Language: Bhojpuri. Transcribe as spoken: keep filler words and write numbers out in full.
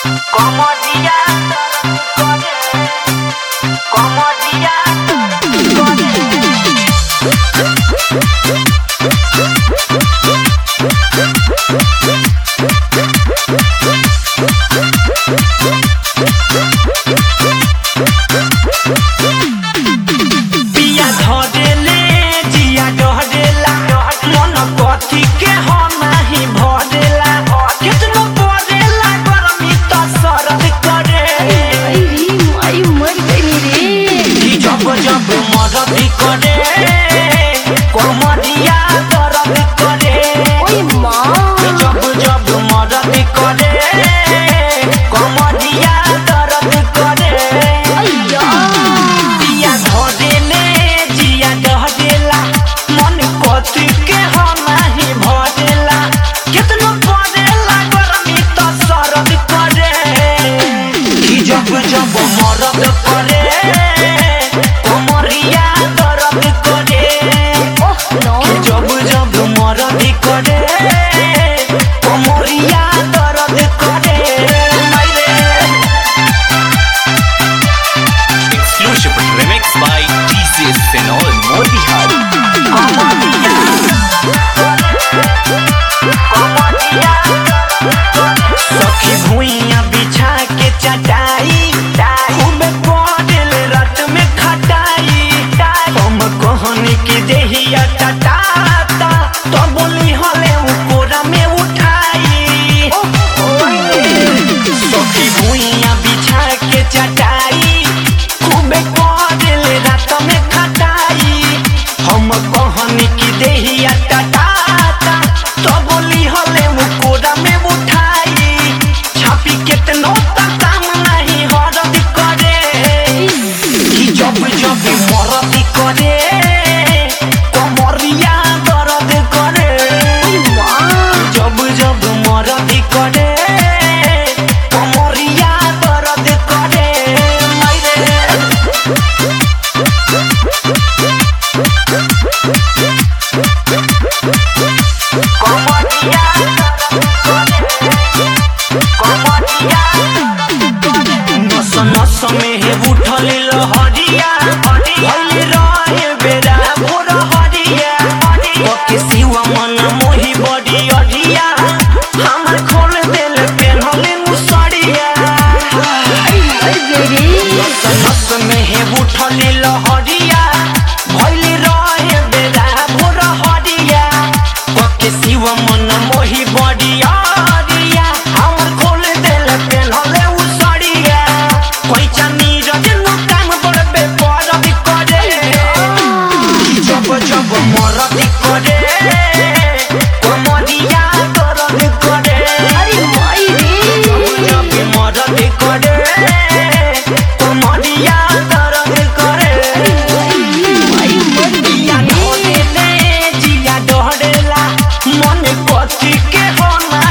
Comodia, comodia, पिया धरेले जिया डहरेला मन कथी के हो नाही भरेला कितनो परेला गरमी त सरद करे आई मर गई रे जब जब मरद करे कोमरिया दर्द करे ओए माँ जब जब मरद करे कोमरिया दर्द करे अय्या पिया धरेले जिया डहरेला मन कथी के हो नाही भरेला कितनो परेला गरमी त सरद करे जब जब मरद करे कोमरिया दर्द करे ओह नो जब जब मरद करे कोमरिया दर्द करे मायरे Exclusive remix by D J Senol Motihari. कोमरिया कोमरिया सखी भुइया बिछा के चटाई घूमे पड़ेल रात में खटाई हम कहनी की देहिया टटाता तो बोली हले ऊपरा में उठाई सखी भुइया बिछा के चटाई घूमे पड़ेल रात में खटाई हम कहनी की देहिया टटाता तो बोली हले ऊपरा में उठाई छापी केतनो तक काम नहीं हरद करे कि जब जब मरद करे कोमरिया दर्द करे जब जब मरद करे कोमरिया दर्द करे मायरे कोमरिया कोमरिया नस नस में है उठल लहरिया भइल रहे बेरा भोर हरिया ओके सिवा मन मोहि बड़ी अढ़िया हमर खोल देल पेनहल मुसरिया मर गई रे नस नस में है उठल लहरिया भइल रहे बेरा भोर हरिया ओके सिवा मन मोहि बड़ी अढ़िया हमर खोल देल पेनहल मुसरिया कोई चानी रजनु काम बड़बे परद करे जब जब मरद करे कोमरिया दर्द करे अरे माई रे जब मरद करे कोमरिया दर्द करे आई मर जिया गई धरेले जिया डहरेला मन कथी के हो